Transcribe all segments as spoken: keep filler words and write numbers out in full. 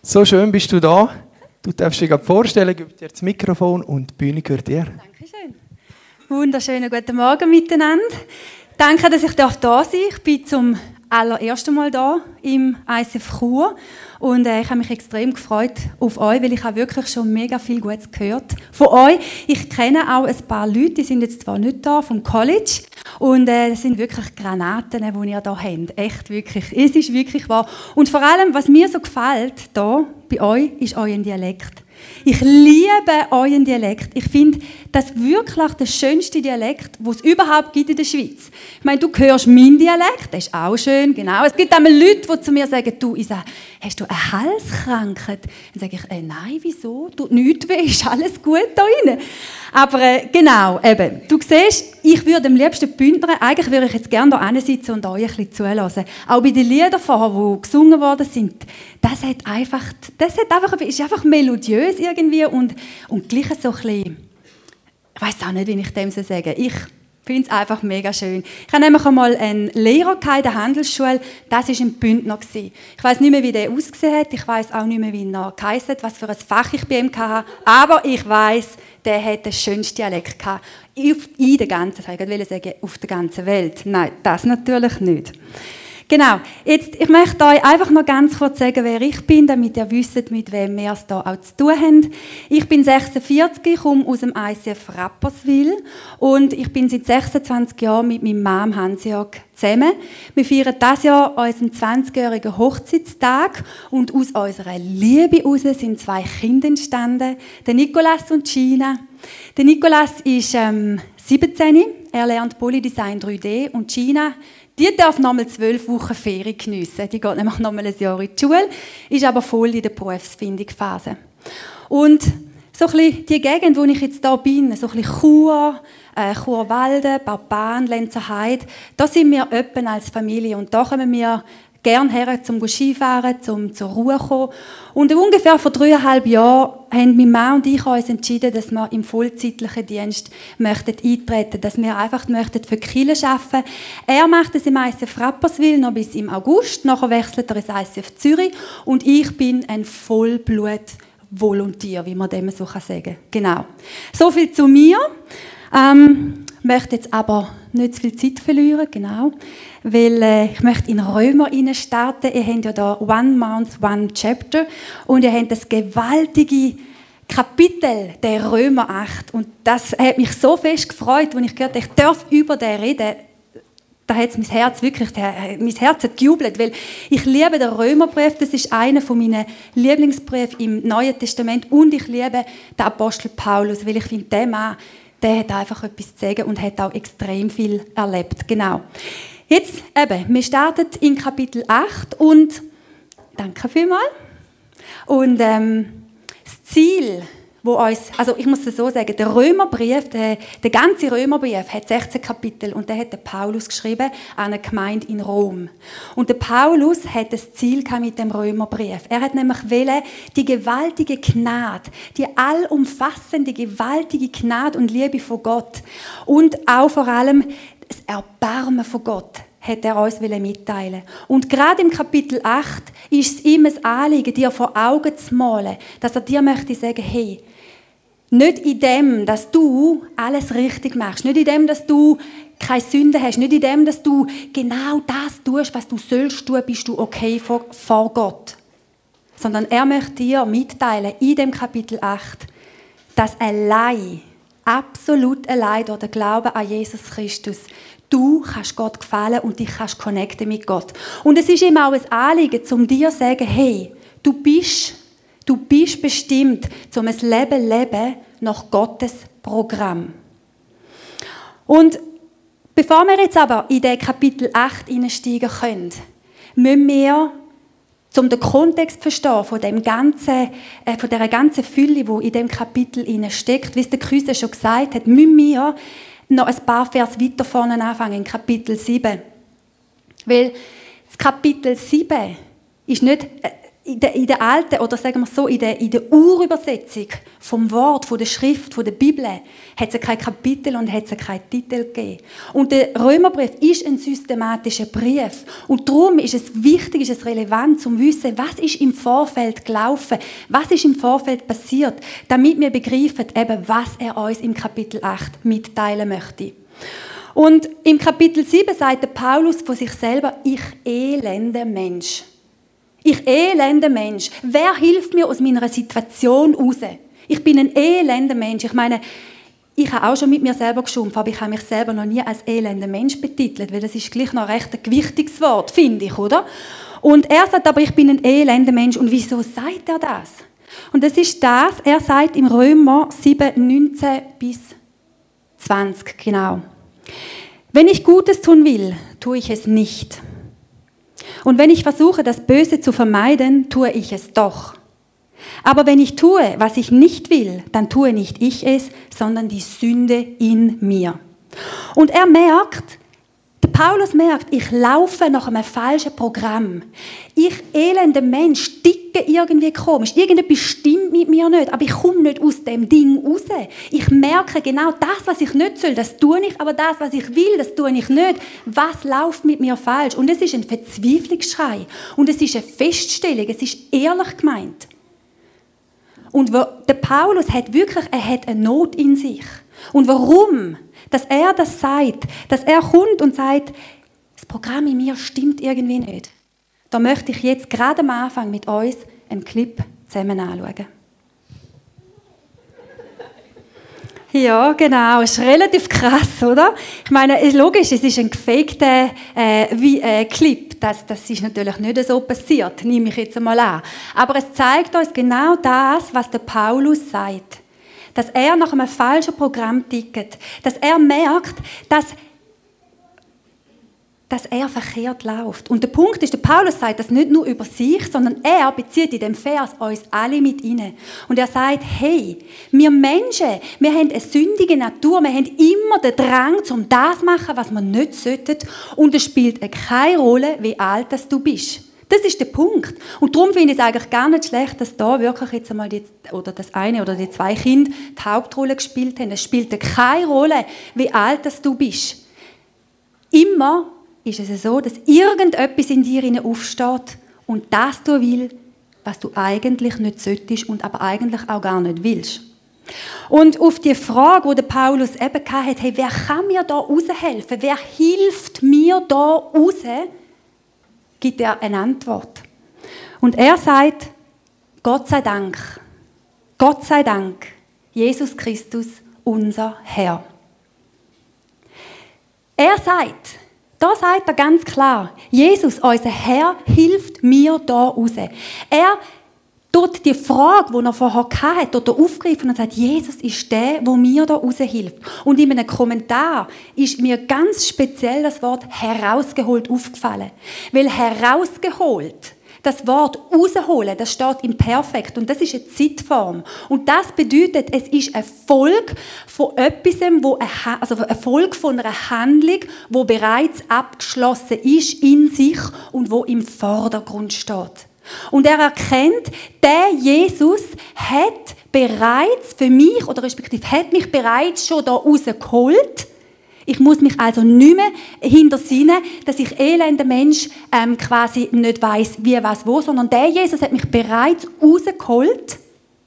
So schön bist du da. Du darfst dich vorstellen, gib dir das Mikrofon und die Bühne gehört dir. Dankeschön. Wunderschönen guten Morgen miteinander. Danke, dass ich da sein darf. Ich bin zum allerersten Mal da im I C F Chur und äh, ich habe mich extrem gefreut auf euch, weil ich habe wirklich schon mega viel Gutes gehört von euch. Ich kenne auch ein paar Leute, die sind jetzt zwar nicht da vom College und äh, das sind wirklich Granaten, die ihr da habt. Echt wirklich. Es ist wirklich wahr. Und vor allem, was mir so gefällt da bei euch, ist euer Dialekt. Ich liebe euren Dialekt. Ich finde das wirklich der schönste Dialekt, den es überhaupt gibt in der Schweiz. Ich meine, du hörst meinen Dialekt, der ist auch schön, genau. Es gibt einmal Leute, die zu mir sagen, du, Isa, hast du eine Halskrankheit? Dann sage ich, äh, nein, wieso? Tut nichts weh, ist alles gut da drin. Aber äh, genau, eben, du siehst, ich würde am liebsten bündern. Eigentlich würde ich jetzt gerne hier sitzen und euch ein bisschen zulassen. Auch bei den Liedern vorher, die gesungen worden sind, das hat einfach, das hat einfach, ist einfach melodiös irgendwie und, und gleich so ein bisschen, ich weiss auch nicht, wie ich dem so sagen. Ich finde es einfach mega schön. Ich hatte nämlich einmal einen Lehrer in der Handelsschule, das war ein Bündner. Ich weiss nicht mehr, wie der ausgesehen hat, ich weiss auch nicht mehr, wie er geheissen hat, was für ein Fach ich bei ihm hatte, aber ich weiss, der hat den schönsten Dialekt gehabt. In der ganzen, ich wollte sagen, auf der ganzen Welt. Nein, das natürlich nicht. Genau. Jetzt, ich möchte euch einfach noch ganz kurz sagen, wer ich bin, damit ihr wisst, mit wem wir es hier auch zu tun haben. Ich bin sechsundvierzig, ich komme aus dem I C F Rapperswil und ich bin seit sechsundzwanzig Jahren mit meinem Mann Hans-Jörg zusammen. Wir feiern dieses Jahr unseren zwanzigjährigen Hochzeitstag und aus unserer Liebe heraus sind zwei Kinder entstanden, der Nicolas und Gina. Der Nicolas ist ähm, siebzehn, er lernt Polydesign drei D und Gina, die darf nochmal zwölf Wochen Ferien geniessen. Die geht nämlich nochmal ein Jahr in die Schule, ist aber voll in der Berufsfindungsphase. Und so ein bisschen die Gegend, wo ich jetzt hier bin, so ein bisschen Chur, äh, Churwalden, Bauban, Lenzerheide, da sind wir öppen als Familie und da kommen wir gerne her, zum Skifahren, zum zur Ruhe zu kommen. Und ungefähr vor dreieinhalb Jahren haben mein Mann und ich uns entschieden, dass wir im vollzeitlichen Dienst möchten eintreten, dass wir einfach möchten für die Kirche arbeiten. Er macht es im I C F Rapperswil noch bis im August, nachher wechselt er ins I C F Zürich und ich bin ein Vollblut-Volontier, wie man dem so sagen kann. Genau. So viel zu mir. Ähm, ich möchte jetzt aber nicht zu viel Zeit verlieren, genau, weil äh, ich möchte in Römer starten. Ihr habt ja da One Month, One Chapter und ihr habt das gewaltige Kapitel der Römer acht und das hat mich so fest gefreut, als ich gehört habe, ich darf über den reden. Da hat mein Herz wirklich, mein Herz hat gejubelt, weil ich liebe den Römerbrief, das ist einer meiner Lieblingsbriefe im Neuen Testament und ich liebe den Apostel Paulus, weil ich finde, der Mann, der hat einfach etwas zu sagen und hat auch extrem viel erlebt. Genau. Jetzt eben, wir starten in Kapitel acht und danke vielmals. Und ähm, das Ziel, wo uns, also ich muss es so sagen, der Römerbrief, der, der ganze Römerbrief hat sechzehn Kapitel und der hat der Paulus geschrieben an eine Gemeinde in Rom. Und der Paulus hat das Ziel mit dem Römerbrief. Er hat nämlich wollen, die gewaltige Gnade, die allumfassende gewaltige Gnade und Liebe von Gott und auch vor allem das Erbarmen von Gott hat er uns mitteilen. Und gerade im Kapitel acht ist es ihm ein Anliegen, dir vor Augen zu malen, dass er dir möchte sagen, hey, nicht in dem, dass du alles richtig machst, nicht in dem, dass du keine Sünde hast, nicht in dem, dass du genau das tust, was du sollst tun, bist du okay vor, vor Gott. Sondern er möchte dir mitteilen, in dem Kapitel acht, dass allein, absolut allein durch den Glauben an Jesus Christus, du kannst Gott gefallen und dich kannst connecten mit Gott. Und es ist ihm auch ein Anliegen, um dir zu sagen, hey, du bist, du bist bestimmt, um ein Leben zu leben nach Gottes Programm. Und bevor wir jetzt aber in den Kapitel acht einsteigen können, müssen wir, um den Kontext zu verstehen von, dem ganzen, äh, von dieser ganzen Fülle, die in diesem Kapitel steckt, wie es der Küsse schon gesagt hat, müssen wir noch ein paar Vers weiter vorne anfangen, in Kapitel sieben. Weil das Kapitel sieben ist nicht, in der, in der alten, oder sagen wir so, in der, in der Urübersetzung vom Wort, von der Schrift, von der Bibel, hat es kein Kapitel und hat es keinen Titel gegeben. Und der Römerbrief ist ein systematischer Brief. Und darum ist es wichtig, ist es relevant, zu wissen, was ist im Vorfeld gelaufen, was ist im Vorfeld passiert, damit wir begreifen, eben, was er uns im Kapitel acht mitteilen möchte. Und im Kapitel sieben sagt der Paulus von sich selber, ich elender Mensch. Ich elender Mensch. Wer hilft mir aus meiner Situation raus? Ich bin ein elender Mensch. Ich meine, ich habe auch schon mit mir selber geschumpft, aber ich habe mich selber noch nie als elender Mensch betitelt, weil das ist gleich noch recht ein gewichtiges Wort, finde ich, oder? Und er sagt aber, ich bin ein elender Mensch. Und wieso sagt er das? Und das ist das, er sagt im Römer sieben, neunzehn bis zwanzig, genau. Wenn ich Gutes tun will, tue ich es nicht. Und wenn ich versuche, das Böse zu vermeiden, tue ich es doch. Aber wenn ich tue, was ich nicht will, dann tue nicht ich es, sondern die Sünde in mir. Und er merkt, der Paulus merkt, ich laufe nach einem falschen Programm. Ich, elender Mensch, ticke irgendwie komisch. Irgendetwas stimmt mit mir nicht, aber ich komme nicht aus dem Ding raus. Ich merke genau, das, was ich nicht soll, das tue ich, aber das, was ich will, das tue ich nicht. Was läuft mit mir falsch? Und es ist ein Verzweiflungsschrei. Und es ist eine Feststellung, es ist ehrlich gemeint. Und der Paulus hat wirklich, er hat eine Not in sich. Und warum? Dass er das sagt, dass er kommt und sagt, das Programm in mir stimmt irgendwie nicht. Da möchte ich jetzt gerade am Anfang mit uns einen Clip zusammen anschauen. Ja, genau. Es ist relativ krass, oder? Ich meine, logisch, es ist ein gefakter äh, wie, äh, Clip. Das, das ist natürlich nicht so passiert, nehme ich jetzt einmal an. Aber es zeigt uns genau das, was der Paulus sagt. Dass er nach einem falschen Programm tickt. Dass er merkt, dass, dass er verkehrt läuft. Und der Punkt ist, der Paulus sagt das nicht nur über sich, sondern er bezieht in dem Vers uns alle mit rein. Und er sagt, hey, wir Menschen, wir haben eine sündige Natur, wir haben immer den Drang, um das zu machen, was wir nicht sollten. Und es spielt keine Rolle, wie alt du bist. Das ist der Punkt. Und darum finde ich es eigentlich gar nicht schlecht, dass da wirklich jetzt einmal die, oder das eine oder die zwei Kinder die Hauptrolle gespielt haben. Es spielt keine Rolle, wie alt du bist. Immer ist es so, dass irgendetwas in dir aufsteht und das du willst, was du eigentlich nicht solltest und aber eigentlich auch gar nicht willst. Und auf die Frage, die Paulus eben hatte, hey, wer kann mir da raushelfen? Wer hilft mir da raus? Gibt er eine Antwort. Und er sagt, Gott sei Dank, Gott sei Dank, Jesus Christus, unser Herr. Er sagt, da sagt er ganz klar, Jesus, unser Herr, hilft mir da raus. Er tut die Frage, die er vorher hatte, dort aufgreifen und sagt, Jesus ist der, der mir da raushilft. Und in einem Kommentar ist mir ganz speziell das Wort herausgeholt aufgefallen. Weil herausgeholt, das Wort rausholen, das steht im Perfekt und das ist eine Zeitform. Und das bedeutet, es ist eine Folge von etwas, wo eine, also eine Folge von einer Handlung, wo bereits abgeschlossen ist in sich und wo im Vordergrund steht. Und er erkennt, der Jesus hat bereits für mich, oder respektive hat mich bereits schon da rausgeholt. Ich muss mich also nicht mehr hintersinnen, dass ich elender Mensch ähm, quasi nicht weiss, wie, was, wo, sondern der Jesus hat mich bereits rausgeholt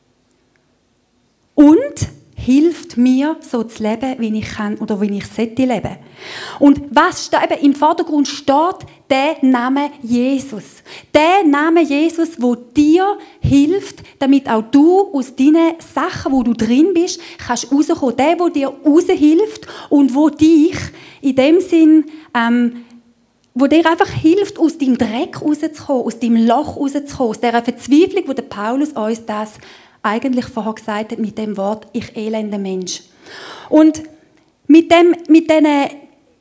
und hilft mir, so zu leben, wie ich kann oder wie ich sollte leben. Und was da eben im Vordergrund steht, der Name Jesus. Der Name Jesus, wo dir hilft, damit auch du aus deinen Sachen, wo du drin bist, kannst rauskommen. Der, wo dir raushilft und wo dich in dem Sinn, ähm, wo dir einfach hilft, aus deinem Dreck rauszukommen, aus deinem Loch rauszukommen, aus dieser Verzweiflung, wo der Paulus uns das eigentlich vorher gesagt hat, mit dem Wort, ich elender Mensch. Und mit dem, mit diesen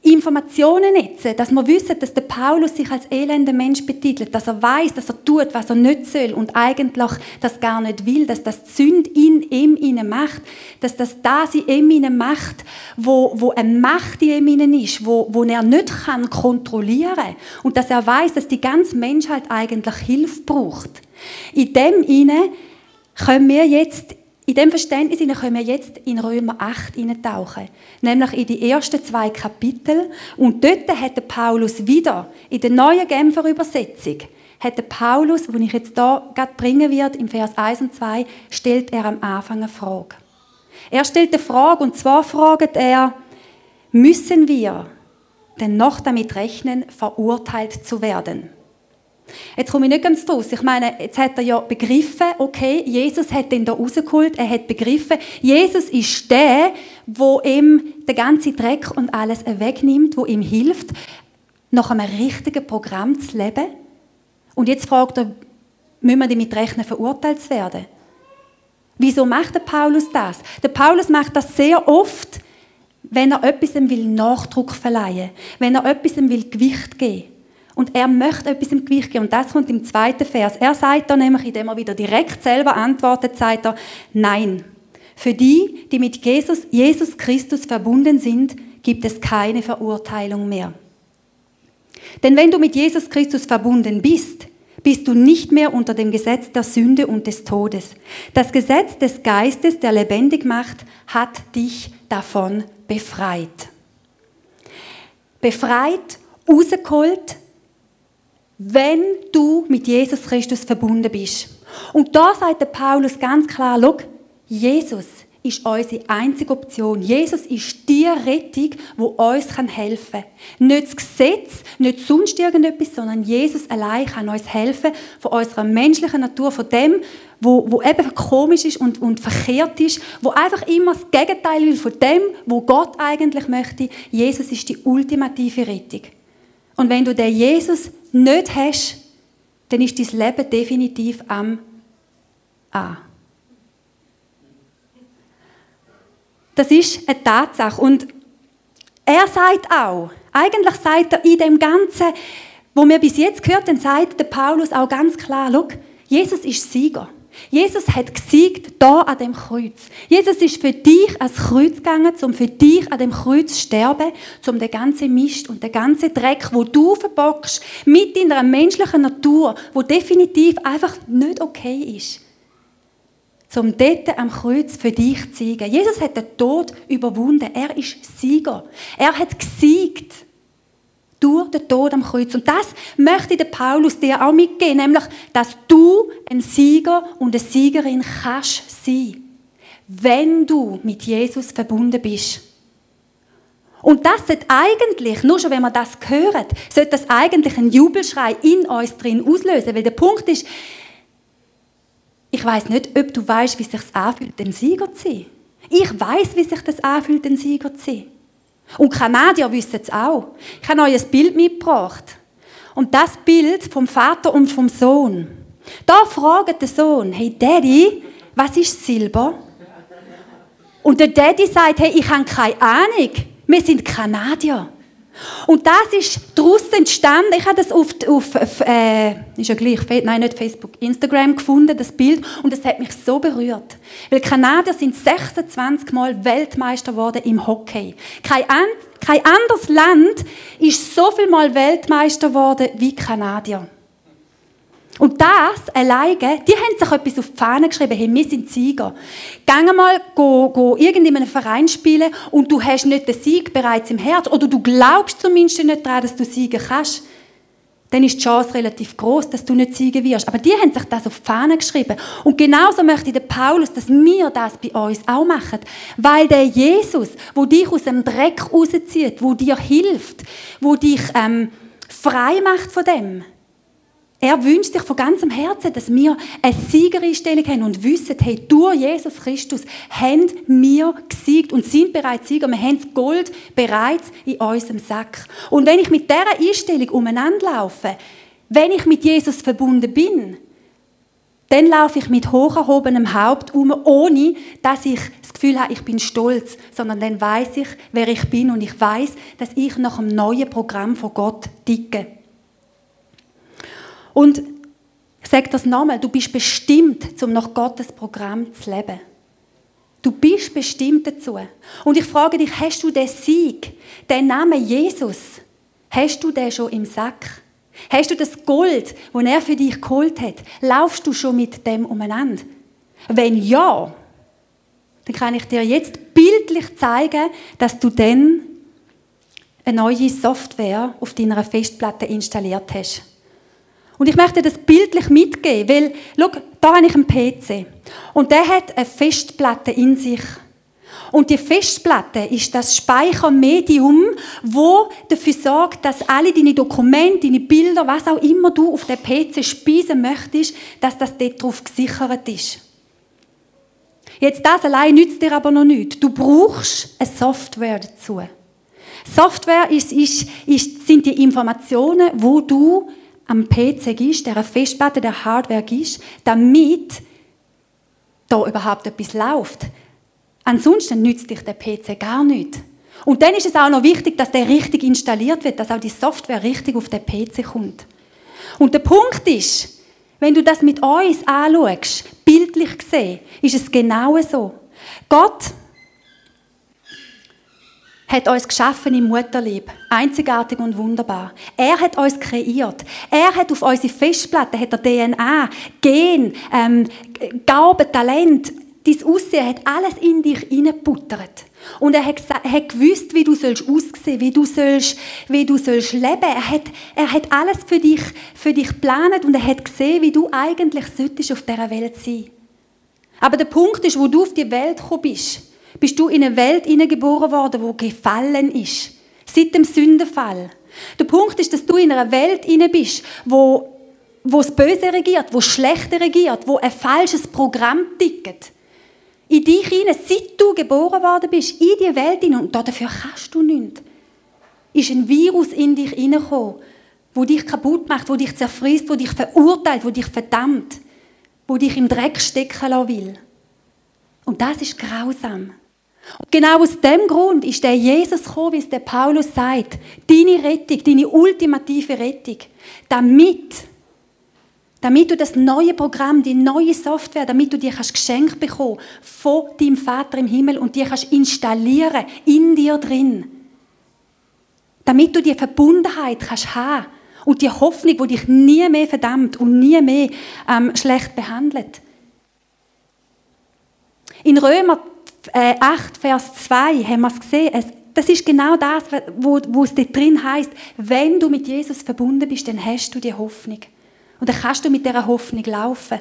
Informationen jetzt, dass wir wissen, dass der Paulus sich als elender Mensch betitelt, dass er weiß, dass er tut, was er nicht soll und eigentlich das gar nicht will, dass das die Sünde in ihm innen macht, dass das das in ihm innen macht, wo, wo eine Macht in ihm innen ist, wo, wo er nicht kann kontrollieren und dass er weiß, dass die ganze Menschheit eigentlich Hilfe braucht. In dem innen können wir jetzt In diesem Verständnis können wir jetzt in Römer acht eintauchen, nämlich in die ersten zwei Kapitel. Und dort hat der Paulus wieder, in der neuen Genfer Übersetzung, hat der Paulus, den ich jetzt hier gerade bringen werde, im Vers eins und zwei, stellt er am Anfang eine Frage. Er stellt eine Frage, und zwar fragt er, müssen wir denn noch damit rechnen, verurteilt zu werden? Jetzt komme ich nicht ganz draus. Ich meine, jetzt hat er ja begriffen, okay, Jesus hat ihn da rausgeholt, er hat begriffen, Jesus ist der, wo ihm den ganzen Dreck und alles wegnimmt, wo ihm hilft, nach einem richtigen Programm zu leben. Und jetzt fragt er, müssen wir damit rechnen, verurteilt zu werden? Wieso macht der Paulus das? Der Paulus macht das sehr oft, wenn er etwas will Nachdruck verleihen, wenn er etwas will Gewicht geben. Und er möchte etwas im Gewicht geben. Und das kommt im zweiten Vers. Er sagt da nämlich, indem er wieder direkt selber antwortet, sagt er, nein. Für die, die mit Jesus, Jesus Christus verbunden sind, gibt es keine Verurteilung mehr. Denn wenn du mit Jesus Christus verbunden bist, bist du nicht mehr unter dem Gesetz der Sünde und des Todes. Das Gesetz des Geistes, der lebendig macht, hat dich davon befreit. Befreit, rausgeholt, wenn du mit Jesus Christus verbunden bist. Und da sagt der Paulus ganz klar, schau, Jesus ist unsere einzige Option. Jesus ist die Rettung, die uns helfen kann. Nicht das Gesetz, nicht sonst irgendetwas, sondern Jesus allein kann uns helfen, von unserer menschlichen Natur, von dem, wo, wo eben komisch ist und, und verkehrt ist, wo einfach immer das Gegenteil will von dem, wo Gott eigentlich möchte. Jesus ist die ultimative Rettung. Und wenn du den Jesus nicht hast, dann ist dein Leben definitiv am A. Das ist eine Tatsache. Und er sagt auch, eigentlich sagt er in dem Ganzen, wo wir bis jetzt gehört haben, sagt der Paulus auch ganz klar, schau, Jesus ist Sieger. Jesus hat gesiegt da an dem Kreuz. Jesus ist für dich ans Kreuz gegangen, um für dich an dem Kreuz zu sterben, um den ganzen Mist und den ganzen Dreck, wo du verbockst, mit deiner menschlichen Natur, wo definitiv einfach nicht okay ist, um dort am Kreuz für dich zu siegen. Jesus hat den Tod überwunden. Er ist Sieger. Er hat gesiegt durch den Tod am Kreuz. Und das möchte der Paulus dir auch mitgeben, nämlich, dass du ein Sieger und eine Siegerin kannst sein, wenn du mit Jesus verbunden bist. Und das sollte eigentlich, nur schon wenn man das hört, sollte das eigentlich einen Jubelschrei in uns drin auslösen. Weil der Punkt ist, ich weiss nicht, ob du weißt, wie es sich anfühlt, ein Sieger zu sein. Ich weiss, wie sich das anfühlt, ein Sieger zu sein. Und Kanadier wissen es auch. Ich habe euch ein Bild mitgebracht. Und das Bild vom Vater und vom Sohn. Da fragt der Sohn, hey Daddy, was ist Silber? Und der Daddy sagt, hey, ich habe keine Ahnung. Wir sind Kanadier. Und das ist daraus entstanden. Ich habe das auf, auf, auf äh, ist ja gleich, nein, nicht Facebook, Instagram gefunden, das Bild. Und es hat mich so berührt. Weil Kanadier sind sechsundzwanzig Mal Weltmeister geworden im Hockey. Kein, an, kein anderes Land ist so viel Mal Weltmeister geworden wie Kanadier. Und das alleine, die haben sich etwas auf die Fahne geschrieben, hey, wir sind Sieger. Geh mal go, go irgendeinem Verein spielen und du hast nicht den Sieg bereits im Herz oder du glaubst zumindest nicht daran, dass du siegen kannst. Dann ist die Chance relativ groß, dass du nicht siegen wirst. Aber die haben sich das auf die Fahne geschrieben. Und genauso möchte der Paulus, dass wir das bei uns auch machen. Weil der Jesus, der dich aus dem Dreck rauszieht, der dir hilft, der dich ähm, frei macht von dem, er wünscht sich von ganzem Herzen, dass wir eine Siegereinstellung haben und wissen, hey, durch Jesus Christus haben wir gesiegt und sind bereits Sieger. Wir haben das Gold bereits in unserem Sack. Und wenn ich mit dieser Einstellung umeinander laufe, wenn ich mit Jesus verbunden bin, dann laufe ich mit hoch erhobenem Haupt um, ohne dass ich das Gefühl habe, ich bin stolz, sondern dann weiss ich, wer ich bin und ich weiss, dass ich nach dem neuen Programm von Gott ticke. Und ich sage das nochmal, du bist bestimmt, um nach Gottes Programm zu leben. Du bist bestimmt dazu. Und ich frage dich, hast du den Sieg, den Namen Jesus, hast du den schon im Sack? Hast du das Gold, das er für dich geholt hat, laufst du schon mit dem umeinander? Wenn ja, dann kann ich dir jetzt bildlich zeigen, dass du dann eine neue Software auf deiner Festplatte installiert hast. Und ich möchte das bildlich mitgeben, weil, schau, da habe ich einen P C und der hat eine Festplatte in sich. Und die Festplatte ist das Speichermedium, wo dafür sorgt, dass alle deine Dokumente, deine Bilder, was auch immer du auf dem P C speisen möchtest, dass das dort drauf gesichert ist. Jetzt das allein nützt dir aber noch nichts. Du brauchst eine Software dazu. Software ist, ist, ist, sind die Informationen, wo du am P C gibst, der Festplatte, der Hardware gibst, damit da überhaupt etwas läuft. Ansonsten nützt dich der P C gar nicht. Und dann ist es auch noch wichtig, dass der richtig installiert wird, dass auch die Software richtig auf den P C kommt. Und der Punkt ist, wenn du das mit uns anschaust, bildlich gesehen, ist es genau so. Gott hat uns geschaffen im Mutterleib, einzigartig und wunderbar. Er hat uns kreiert. Er hat auf unsere Festplatte, hat er D N A, Gen, ähm, Gaben, Talent, dein Aussehen, hat alles in dich hineingebuttert. Und er hat, er hat gewusst, wie du sollst aussehen, wie du sollst, wie du sollst leben. Er hat, er hat alles für dich, für dich geplant und er hat gesehen, wie du eigentlich solltest auf dieser Welt sein. Aber der Punkt ist, wo du auf die Welt gekommen bist, bist du in eine Welt hineingeboren worden, die gefallen ist. Seit dem Sündenfall. Der Punkt ist, dass du in einer Welt hinein bist, wo, wo das Böse regiert, wo das Schlechte regiert, wo ein falsches Programm tickt. In dich hinein, seit du geboren worden bist, in die Welt hinein, und dafür kannst du nichts, ist ein Virus in dich hineingekommen, wo dich kaputt macht, wo dich zerfrisst, wo dich verurteilt, wo dich verdammt, wo dich im Dreck stecken lassen will. Und das ist grausam. Und genau aus dem Grund ist der Jesus gekommen, wie es der Paulus sagt, deine Rettung, deine ultimative Rettung, damit, damit du das neue Programm, die neue Software, damit du die kannst geschenkt bekommen von deinem Vater im Himmel und die kannst installieren in dir drin. Damit du die Verbundenheit kannst haben und die Hoffnung, die dich nie mehr verdammt und nie mehr ähm, schlecht behandelt. In Römer acht, Vers zwei haben wir es gesehen. Es, das ist genau das, wo, wo es dort drin heisst, wenn du mit Jesus verbunden bist, dann hast du die Hoffnung. Und dann kannst du mit dieser Hoffnung laufen.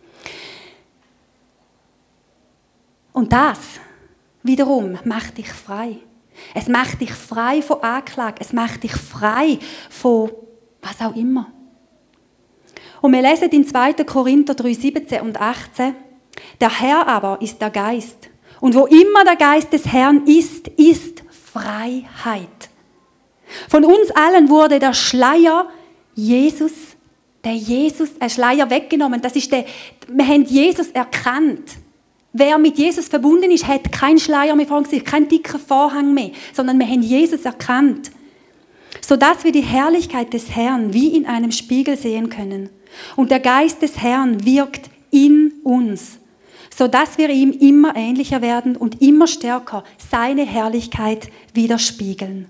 Und das wiederum macht dich frei. Es macht dich frei von Anklage. Es macht dich frei von was auch immer. Und wir lesen in zweiter Korinther drei, siebzehn und achtzehn, der Herr aber ist der Geist. Und wo immer der Geist des Herrn ist, ist Freiheit. Von uns allen wurde der Schleier Jesus, der Jesus, ein Schleier weggenommen. Das ist der, wir haben Jesus erkannt. Wer mit Jesus verbunden ist, hat keinen Schleier mehr vor sich, keinen dicken Vorhang mehr, sondern wir haben Jesus erkannt. Sodass wir die Herrlichkeit des Herrn wie in einem Spiegel sehen können. Und der Geist des Herrn wirkt in uns, sodass wir ihm immer ähnlicher werden und immer stärker seine Herrlichkeit widerspiegeln.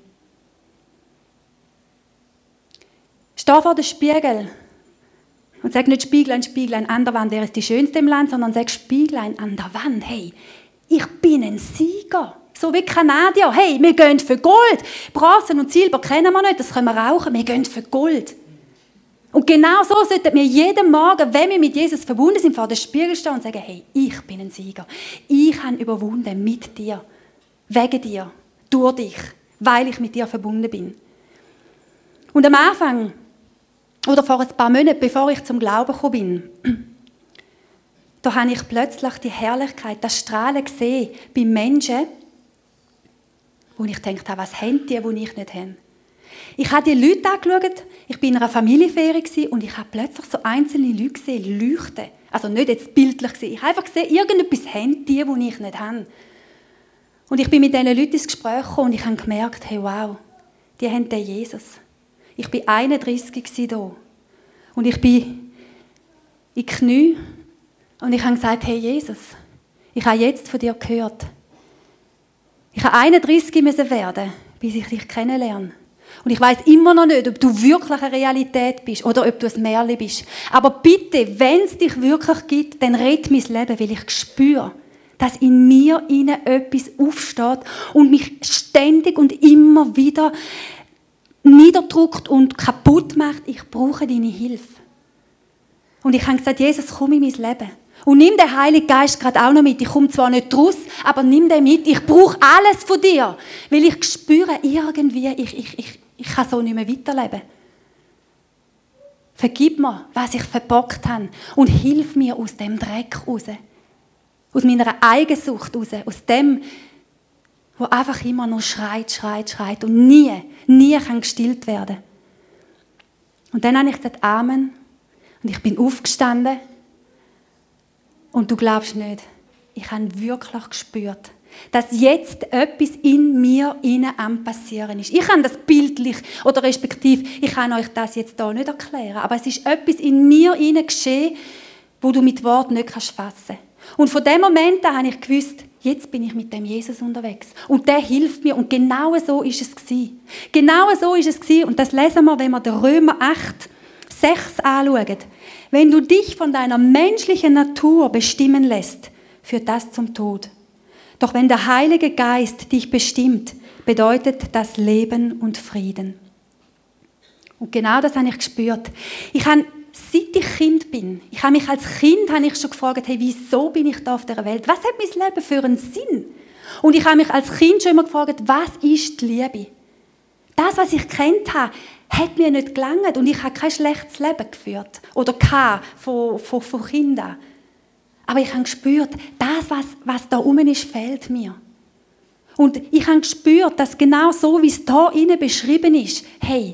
Steh vor den Spiegel und sag nicht Spieglein, Spieglein an der Wand, wer ist die Schönste im Land, sondern sag Spieglein an der Wand, hey, ich bin ein Sieger. So wie Kanadier, hey, wir gehen für Gold. Bronze und Silber kennen wir nicht, das können wir rauchen, wir gehen für Gold. Und genau so sollten wir jeden Morgen, wenn wir mit Jesus verbunden sind, vor den Spiegel stehen und sagen, hey, ich bin ein Sieger. Ich habe überwunden mit dir, wegen dir, durch dich, weil ich mit dir verbunden bin. Und am Anfang, oder vor ein paar Monaten, bevor ich zum Glauben gekommen bin, da habe ich plötzlich die Herrlichkeit, das Strahlen gesehen bei Menschen, wo ich gedacht habe, was haben die, die ich nicht habe. Ich habe die Leute angeschaut, ich war in einer Familienferie und ich habe plötzlich so einzelne Leute gesehen, leuchten. Also nicht jetzt bildlich gesehen, ich habe einfach gesehen, irgendetwas haben die, die ich nicht habe. Und ich bin mit diesen Leuten ins Gespräch gekommen und ich habe gemerkt, hey, wow, die haben den Jesus. Ich war einunddreissig da. Und ich bin in die Knie und ich habe gesagt, hey Jesus, ich habe jetzt von dir gehört. Ich habe einunddreissig müssen werden, bis ich dich kennenlerne. Und ich weiss immer noch nicht, ob du wirklich eine Realität bist oder ob du ein Märchen bist. Aber bitte, wenn es dich wirklich gibt, dann rette mein Leben, weil ich spüre, dass in mir innen etwas aufsteht und mich ständig und immer wieder niederdrückt und kaputt macht. Ich brauche deine Hilfe. Und ich habe gesagt, Jesus, komm in mein Leben. Und nimm den Heiligen Geist gerade auch noch mit. Ich komme zwar nicht raus, aber nimm den mit. Ich brauche alles von dir. Weil ich spüre irgendwie, ich, ich, ich, ich kann so nicht mehr weiterleben. Vergib mir, was ich verbockt habe. Und hilf mir aus dem Dreck raus. Aus meiner Eigensucht raus. Aus dem, wo einfach immer nur schreit, schreit, schreit. Und nie, nie kann gestillt werden. Und dann habe ich gesagt, Amen. Und ich bin aufgestanden. Und du glaubst nicht, ich habe wirklich gespürt, dass jetzt etwas in mir innen am Passieren ist. Ich kann das bildlich, oder respektive, ich kann euch das jetzt hier nicht erklären, aber es ist etwas in mir innen geschehen, wo du mit Worten nicht fassen kannst. Und von dem Moment an habe ich gewusst, jetzt bin ich mit dem Jesus unterwegs. Und der hilft mir. Und genau so ist es gewesen. Genau so ist es gewesen. Und das lesen wir, wenn wir den Römer acht, sechs anschauen. Wenn du dich von deiner menschlichen Natur bestimmen lässt, führt das zum Tod. Doch wenn der Heilige Geist dich bestimmt, bedeutet das Leben und Frieden. Und genau das habe ich gespürt. Ich habe, seit ich Kind bin, ich habe mich als Kind habe ich schon gefragt, hey, wieso bin ich da auf dieser Welt? Was hat mein Leben für einen Sinn? Und ich habe mich als Kind schon immer gefragt, was ist die Liebe? Das, was ich kennt habe, hat mir nicht gelangt und ich habe kein schlechtes Leben geführt oder gehabt von, von, von Kindern. Aber ich habe gespürt, das, was, was da oben ist, fehlt mir. Und ich habe gespürt, dass genau so, wie es da innen beschrieben ist, hey,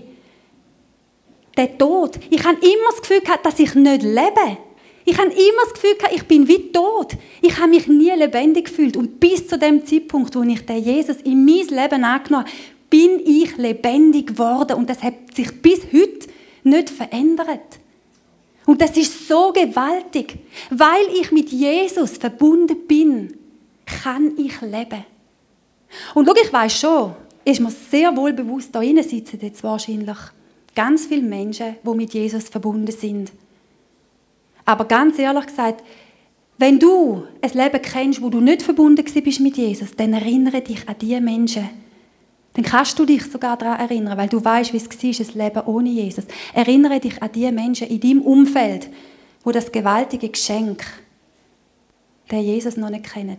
der Tod, ich habe immer das Gefühl gehabt, dass ich nicht lebe. Ich habe immer das Gefühl gehabt, ich bin wie tot. Ich habe mich nie lebendig gefühlt. Und bis zu dem Zeitpunkt, wo ich den Jesus in mein Leben angenommen habe, bin ich lebendig geworden und das hat sich bis heute nicht verändert. Und das ist so gewaltig. Weil ich mit Jesus verbunden bin, kann ich leben. Und schau, ich weiss schon, ist mir sehr wohl bewusst, da drinnen sitzen jetzt wahrscheinlich ganz viele Menschen, die mit Jesus verbunden sind. Aber ganz ehrlich gesagt, wenn du ein Leben kennst, wo du nicht verbunden bist mit Jesus, dann erinnere dich an diese Menschen. Dann kannst du dich sogar daran erinnern, weil du weißt, wie es war, ein Leben ohne Jesus. Erinnere dich an die Menschen in deinem Umfeld, wo das gewaltige Geschenk, den Jesus noch nicht kennen.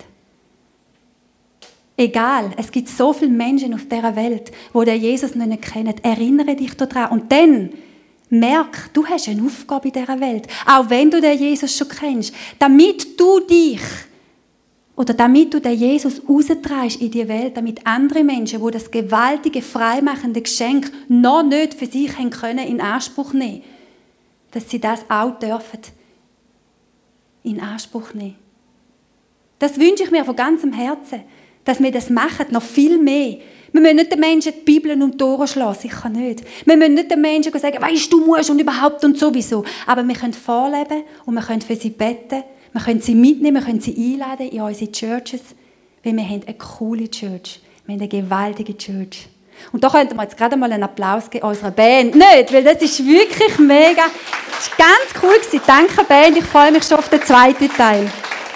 Egal, es gibt so viele Menschen auf dieser Welt, die den Jesus noch nicht kennen. Erinnere dich daran. Und dann merk, du hast eine Aufgabe in dieser Welt, auch wenn du den Jesus schon kennst, damit du dich oder damit du den Jesus raustreibst in die Welt, damit andere Menschen, die das gewaltige, freimachende Geschenk noch nicht für sich haben können, in Anspruch nehmen, dass sie das auch dürfen in Anspruch nehmen. Das wünsche ich mir von ganzem Herzen, dass wir das machen, noch viel mehr. Wir müssen nicht den Menschen die Bibeln und Tore schlagen, sicher nicht. Wir müssen nicht den Menschen sagen, weisst du, musst und überhaupt und sowieso. Aber wir können vorleben und wir können für sie beten. Wir können sie mitnehmen, wir können sie einladen in unsere Churches, weil wir haben eine coole Church. Wir haben eine gewaltige Church. Und da könnten wir jetzt gerade mal einen Applaus geben unserer Band. Nicht, weil das ist wirklich mega. Das war ganz cool gewesen. Danke, Band. Ich freue mich schon auf den zweiten Teil.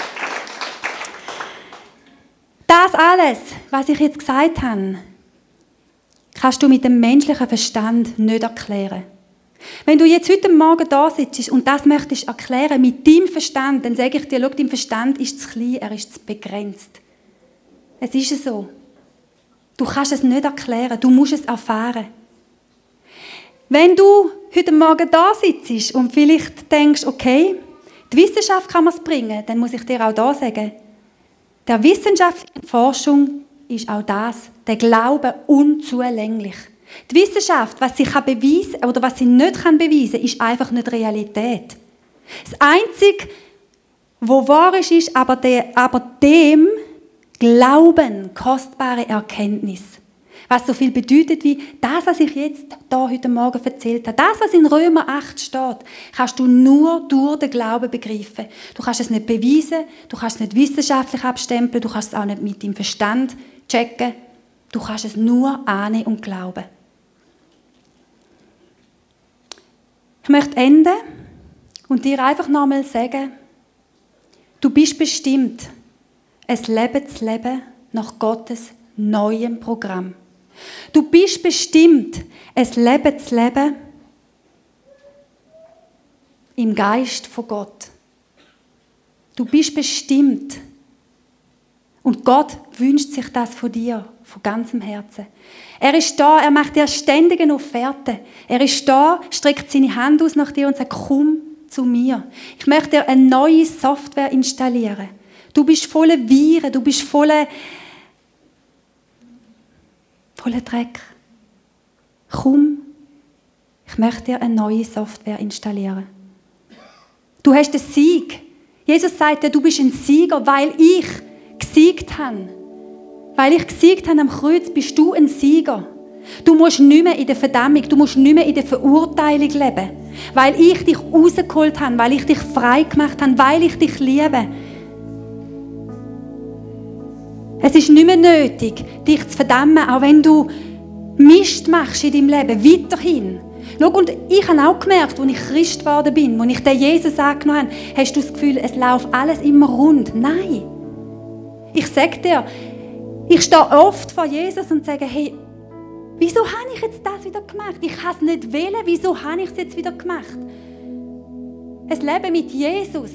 Das alles, was ich jetzt gesagt habe, kannst du mit dem menschlichen Verstand nicht erklären. Wenn du jetzt heute Morgen da sitzt und das möchtest erklären mit deinem Verstand, dann sage ich dir, schau, dein Verstand ist zu klein, er ist zu begrenzt. Es ist so. Du kannst es nicht erklären, du musst es erfahren. Wenn du heute Morgen da sitzt und vielleicht denkst, okay, die Wissenschaft kann man es bringen, dann muss ich dir auch da sagen, der wissenschaftlichen Forschung ist auch das, der Glaube unzulänglich. Die Wissenschaft, was sie kann beweisen oder was sie nicht kann beweisen, ist einfach nicht Realität. Das Einzige, was wahr ist, ist aber, der, aber dem Glauben, kostbare Erkenntnis. Was so viel bedeutet wie das, was ich jetzt da heute Morgen erzählt habe. Das, was in Römer acht steht, kannst du nur durch den Glauben begreifen. Du kannst es nicht beweisen, du kannst es nicht wissenschaftlich abstempeln, du kannst es auch nicht mit deinem Verstand checken. Du kannst es nur annehmen und glauben. Ich möchte enden und dir einfach nochmal sagen, du bist bestimmt, ein Leben zu leben nach Gottes neuem Programm. Du bist bestimmt, ein Leben zu leben im Geist von Gott. Du bist bestimmt. Und Gott wünscht sich das von dir, von ganzem Herzen. Er ist da, er macht dir ständig eine Offerte. Er ist da, streckt seine Hand aus nach dir und sagt, komm zu mir. Ich möchte dir eine neue Software installieren. Du bist voller Viren, du bist voller voller Dreck. Komm, ich möchte dir eine neue Software installieren. Du hast den Sieg. Jesus sagt dir, du bist ein Sieger, weil ich gesiegt habe. Weil ich gesiegt habe am Kreuz, bist du ein Sieger. Du musst nicht mehr in der Verdammung, du musst nicht mehr in der Verurteilung leben. Weil ich dich rausgeholt habe, weil ich dich frei gemacht habe, weil ich dich liebe. Es ist nicht mehr nötig, dich zu verdammen, auch wenn du Mist machst in deinem Leben, weiterhin. Schau, und ich habe auch gemerkt, als ich Christ geworden bin, als ich den Jesus angenommen habe, hast du das Gefühl, es läuft alles immer rund. Nein. Ich sage dir, ich stehe oft vor Jesus und sage, hey, wieso habe ich jetzt das wieder gemacht? Ich habe es nicht wollen, wieso habe ich es jetzt wieder gemacht? Ein Leben mit Jesus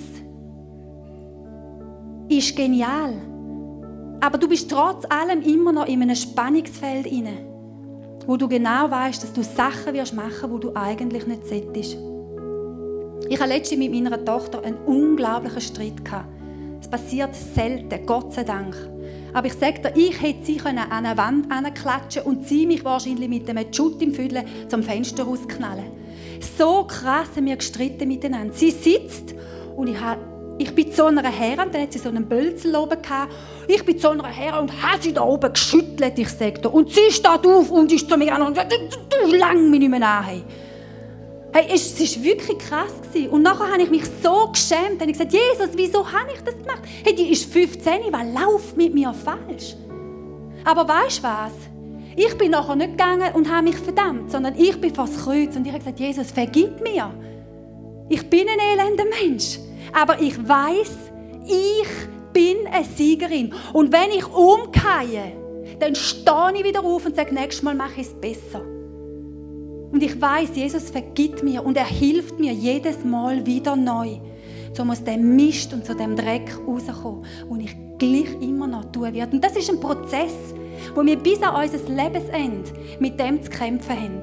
ist genial. Aber du bist trotz allem immer noch in einem Spannungsfeld inne, wo du genau weißt, dass du Sachen wirst machen, wo du eigentlich nicht solltest. Ich hatte letztens mit meiner Tochter einen unglaublichen Streit gehabt. Es passiert selten, Gott sei Dank. Aber ich sage dir, ich hätte sie an eine Wand anklatschen und sie mich wahrscheinlich mit einem Schutt im Viertel zum Fenster rausknallen. So krass haben wir gestritten miteinander. Sie sitzt und ich habe Ich bin zu einer her, und dann hat sie so einen Bölzel oben gehabt. Ich bin zu einer her und habe sie da oben geschüttelt, ich sage dir. Und sie steht auf und ist zu mir an und sagt, du lang mich nicht mehr an. Hey, es war wirklich krass. Und nachher habe ich mich so geschämt. Und ich gesagt, Jesus, wieso habe ich das gemacht? Hey, die ist fünfzehn, was läuft mit mir falsch? Aber weißt du was? Ich bin nachher nicht gegangen und habe mich verdammt, sondern ich bin vor das Kreuz und ich habe gesagt, Jesus, vergib mir. Ich bin ein elender Mensch. Aber ich weiss, ich bin eine Siegerin. Und wenn ich umkehre, dann stehe ich wieder auf und sage, nächstes Mal mache ich es besser. Und ich weiss, Jesus vergibt mir und er hilft mir jedes Mal wieder neu, um aus dem Mist und zu dem Dreck rauszukommen, und ich gleich immer noch tun werde. Und das ist ein Prozess, wo wir bis an unser Lebensende mit dem zu kämpfen haben.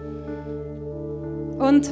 Und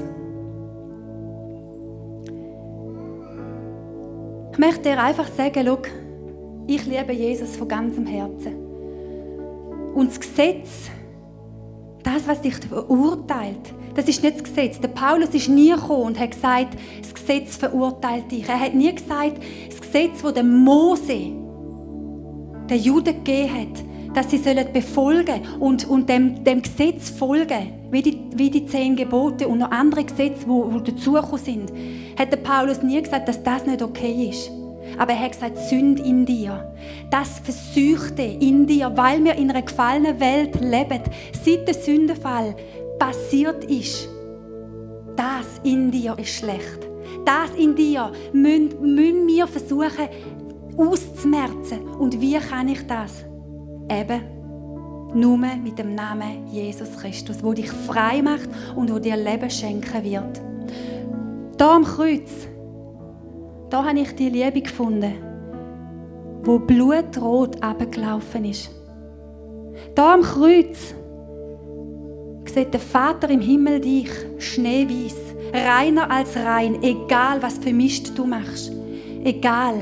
ich möchte dir einfach sagen, schau, ich liebe Jesus von ganzem Herzen. Und das Gesetz, das, was dich verurteilt, das ist nicht das Gesetz. Der Paulus ist nie gekommen und hat gesagt, das Gesetz verurteilt dich. Er hat nie gesagt, das Gesetz, das der Mose den Juden gegeben hat, dass sie befolgen und, und dem, dem Gesetz folgen, wie die, wie die zehn Gebote und noch andere Gesetze, die, die dazugekommen sind, hat der Paulus nie gesagt, dass das nicht okay ist. Aber er hat gesagt, Sünde in dir. Das Versuchte in dir, weil wir in einer gefallenen Welt leben, seit der Sündenfall passiert ist. Das in dir ist schlecht. Das in dir müssen, müssen wir versuchen auszumerzen. Und wie kann ich das? Eben nur mit dem Namen Jesus Christus, der dich frei macht und der dir Leben schenken wird. Da am Kreuz, da habe ich die Liebe gefunden, wo blutrot runtergelaufen ist. Da am Kreuz sieht der Vater im Himmel dich, schneeweiß, reiner als rein, egal was für Mist du machst. Egal.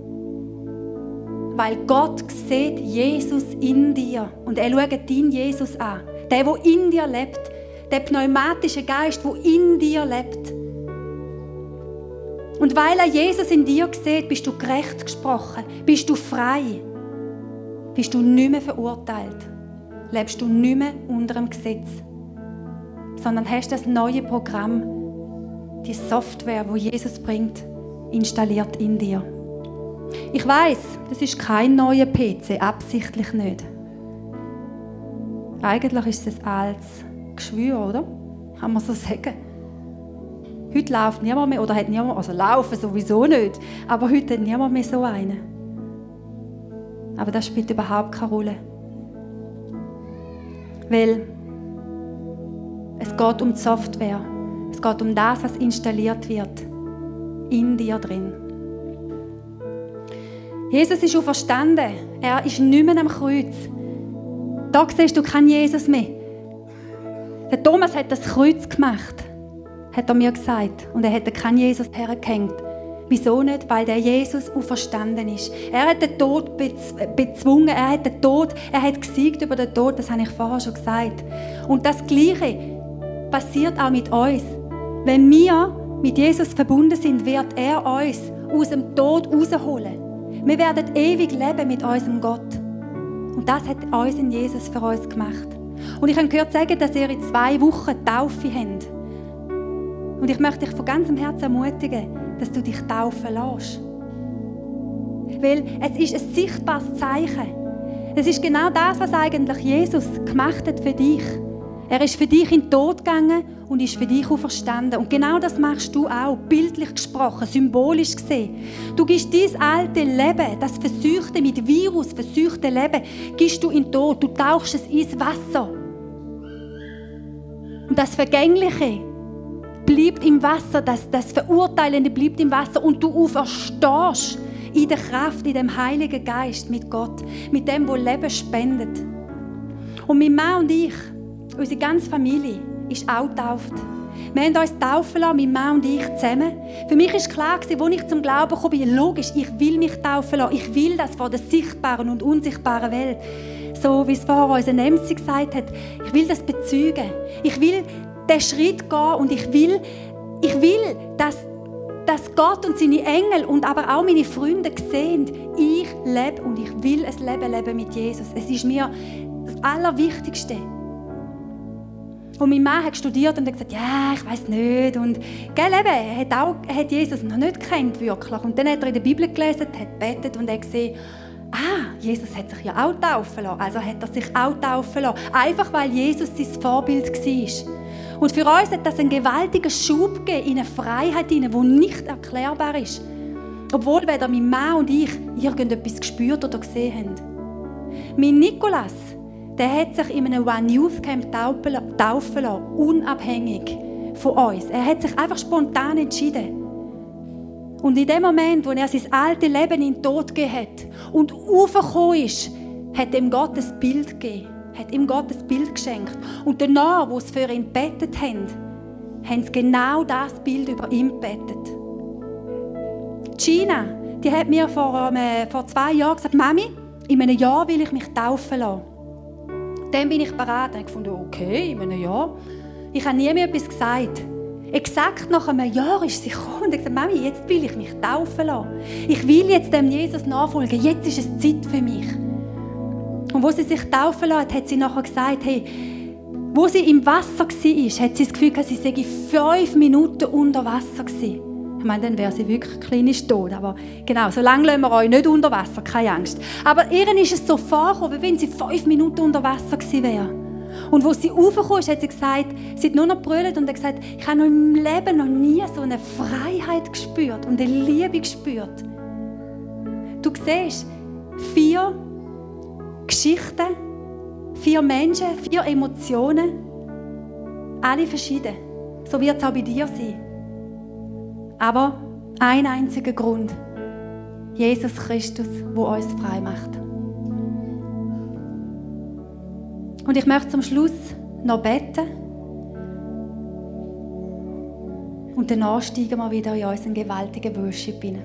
Weil Gott sieht Jesus in dir und er schaut deinen Jesus an. Der, der in dir lebt. Der pneumatische Geist, der in dir lebt. Und weil er Jesus in dir sieht, bist du gerecht gesprochen, bist du frei. bist du nicht mehr verurteilt. Lebst du nicht mehr unter dem Gesetz. Sondern hast das neue Programm, die Software, die Jesus bringt, installiert in dir. Ich weiss, das ist kein neuer P C, absichtlich nicht. Eigentlich ist es ein altes Geschwür, oder? Kann man so sagen. Heute läuft niemand mehr, oder hat niemand, also laufen sowieso nicht, aber heute hat niemand mehr so einen. Aber das spielt überhaupt keine Rolle. Weil es geht um die Software. Es geht um das, was installiert wird. In dir drin. Jesus ist auferstanden. Er ist nicht mehr am Kreuz. Da siehst du keinen Jesus mehr. Der Thomas hat das Kreuz gemacht, hat er mir gesagt. Und er hat keinen Jesus hergehängt. Wieso nicht? Weil der Jesus auferstanden ist. Er hat den Tod bezwungen, er hat den Tod, er hat gesiegt über den Tod, das habe ich vorher schon gesagt. Und das Gleiche passiert auch mit uns. Wenn wir mit Jesus verbunden sind, wird er uns aus dem Tod rausholen. Wir werden ewig leben mit unserem Gott. Und das hat uns in Jesus für uns gemacht. Und ich habe gehört sagen, dass ihr in zwei Wochen Taufe habt. Und ich möchte dich von ganzem Herzen ermutigen, dass du dich taufen lässt. Weil es ist ein sichtbares Zeichen. Es ist genau das, was eigentlich Jesus gemacht hat für dich. Er ist für dich in den Tod gegangen und ist für dich auferstanden. Und genau das machst du auch, bildlich gesprochen, symbolisch gesehen. Du gibst dein alte Leben, das verseuchte, mit Virus verseuchte Leben, gibst du in den Tod. Du tauchst es ins Wasser. Und das Vergängliche bleibt im Wasser, das, das Verurteilende bleibt im Wasser und du auferstehst in der Kraft, in dem Heiligen Geist mit Gott, mit dem, wo Leben spendet. Und mein Mann und ich, unsere ganze Familie, ist auch getauft. Wir haben uns taufen lassen, mein Mann und ich zusammen. Für mich war klar, als ich zum Glauben kam, logisch, ich will mich taufen lassen. Ich will das vor der sichtbaren und unsichtbaren Welt. So wie es vorher unser Nemsi gesagt hat, ich will das bezeugen. Ich will den Schritt gehen und ich will, ich will, dass, dass Gott und seine Engel und aber auch meine Freunde sehen, ich lebe und ich will ein Leben leben mit Jesus. Es ist mir das Allerwichtigste. Und mein Mann hat studiert und hat gesagt, ja, ich weiss nicht. Und gell, eben, er hat, auch, er hat Jesus noch nicht gekannt, wirklich. Und dann hat er in der Bibel gelesen, hat gebetet und hat gesehen, ah, Jesus hat sich ja auch taufen lassen. Also hat er sich auch taufen lassen. Einfach, weil Jesus sein Vorbild war. Und für uns hat das einen gewaltigen Schub gegeben in eine Freiheit, die nicht erklärbar ist. Obwohl weder mein Mann und ich irgendetwas gespürt oder gesehen haben. Mein Nikolas, der hat sich in einem One Youth Camp taufen lassen, unabhängig von uns. Er hat sich einfach spontan entschieden. Und in dem Moment, wo er sein altes Leben in den Tod gegeben hat und aufgekommen ist, hat ihm Gott ein Bild gegeben. Hat ihm Gott ein Bild geschenkt. Und danach, wo sie für ihn gebetet haben, haben sie genau das Bild über ihn gebetet. Gina, die hat mir vor, äh, vor zwei Jahren gesagt, Mami, in einem Jahr will ich mich taufen lassen. Dann bin ich bereit. Dann habe ich gefunden, okay, in einem Jahr. Ich habe nie mehr etwas gesagt. Exakt nach einem Jahr ist sie gekommen und hat gesagt, Mami, jetzt will ich mich taufen lassen. Ich will jetzt dem Jesus nachfolgen. Jetzt ist es Zeit für mich. Und wo sie sich taufen lässt, hat sie nachher gesagt, hey, wo sie im Wasser war, hat sie das Gefühl gehabt, sie sei fünf Minuten unter Wasser gewesen. Ich meine, dann wäre sie wirklich klinisch tot. Aber genau, so lange lassen wir euch nicht unter Wasser, keine Angst. Aber ihr ist es so vorgekommen, wie wenn sie fünf Minuten unter Wasser gewesen wäre. Und als sie raufgekommen ist, hat sie gesagt, sie hat nur noch gebrüllt und hat gesagt, ich habe noch im Leben noch nie so eine Freiheit gespürt und eine Liebe gespürt. Du siehst, vier Geschichten, vier Menschen, vier Emotionen, alle verschieden. So wird es auch bei dir sein. Aber ein einziger Grund. Jesus Christus, der uns frei macht. Und ich möchte zum Schluss noch beten. Und danach steigen wir wieder in unseren gewaltigen Worship hinein.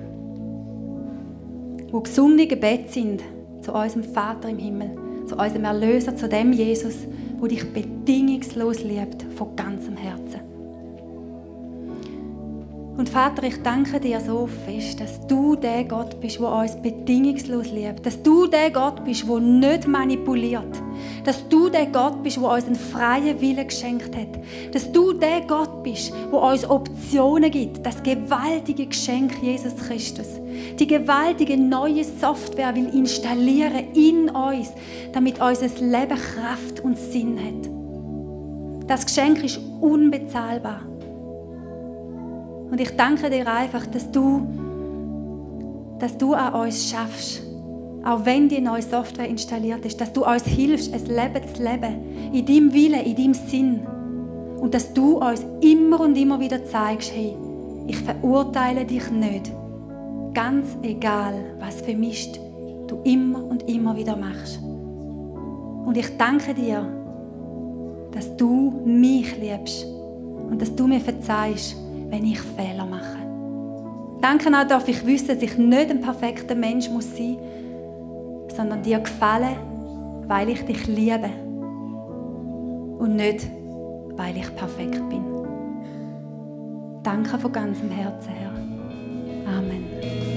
Wo gesungene Gebete sind zu unserem Vater im Himmel, zu unserem Erlöser, zu dem Jesus, der dich bedingungslos liebt, von ganzem Herzen. Und Vater, ich danke dir so fest, dass du der Gott bist, der uns bedingungslos liebt. Dass du der Gott bist, der nicht manipuliert. Dass du der Gott bist, der uns einen freien Willen geschenkt hat. Dass du der Gott bist, der uns Optionen gibt. Das gewaltige Geschenk Jesus Christus. Die gewaltige neue Software will installieren in uns, damit unser Leben Kraft und Sinn hat. Das Geschenk ist unbezahlbar. Und ich danke dir einfach, dass du, dass du an uns schaffst, auch wenn die neue Software installiert ist, dass du uns hilfst, ein Leben zu leben, in deinem Willen, in deinem Sinn. Und dass du uns immer und immer wieder zeigst, hey, ich verurteile dich nicht. Ganz egal, was für Mist du immer und immer wieder machst. Und ich danke dir, dass du mich liebst und dass du mir verzeihst, wenn ich Fehler mache. Danke auch, darf ich wissen, dass ich nicht ein perfekter Mensch muss sein muss, sondern dir gefallen, weil ich dich liebe. Und nicht, weil ich perfekt bin. Danke von ganzem Herzen, Herr. Amen.